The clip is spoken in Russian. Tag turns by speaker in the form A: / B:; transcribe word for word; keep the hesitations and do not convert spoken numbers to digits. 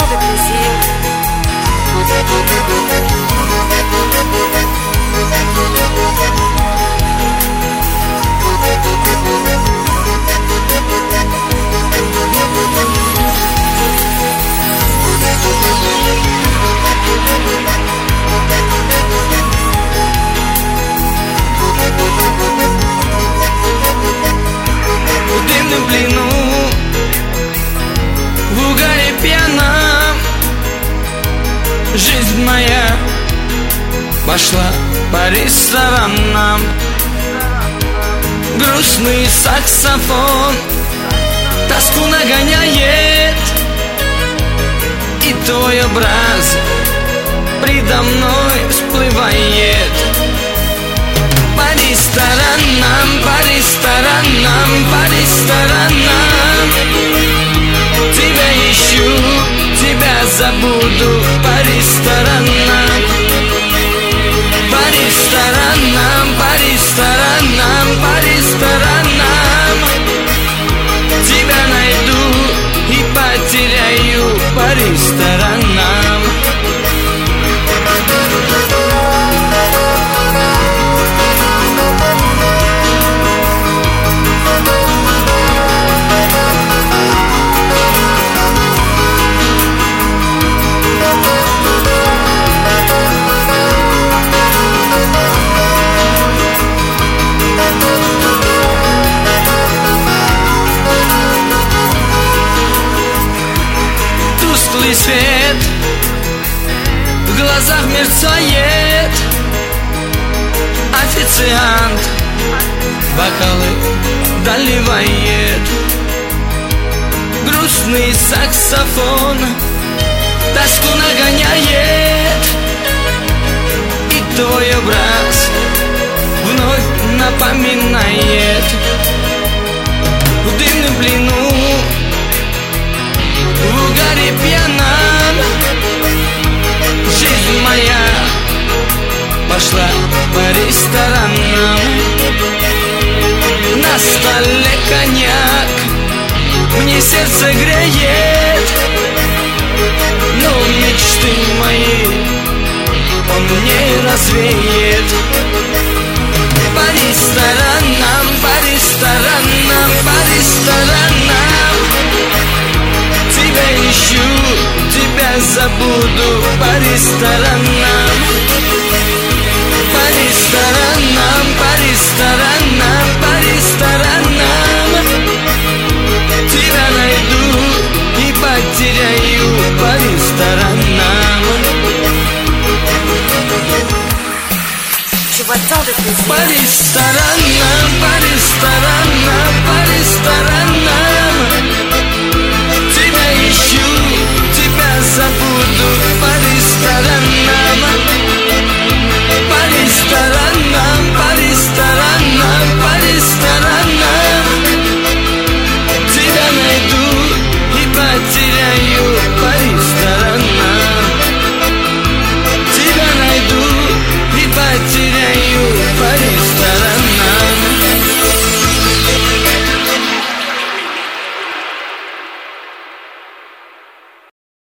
A: avec plaisir.
B: В дымном плену, в угаре пьяном, жизнь моя пошла по ресторанам. Грустный саксофон тоску нагоняет, и твой образ предо мной всплывает. По ресторанам, по ресторанам, по ресторанам тебя ищу, тебя забуду. По ресторанам, по ресторанам, по ресторанам, по ресторанам тебя найду и потеряю. По ресторанам. Тусклый свет в глазах мерцает, официант бокалы доливает. Грустный саксофон тоску нагоняет, и твой образ вновь напоминает. В дымном плену, в угаре пьяном, жизнь моя пошла по ресторанам. На столе коньяк мне сердце греет, но мечты мои он мне развеет. По ресторанам, по ресторанам, по ресторанам тебя ищу, тебя забуду. По ресторанам.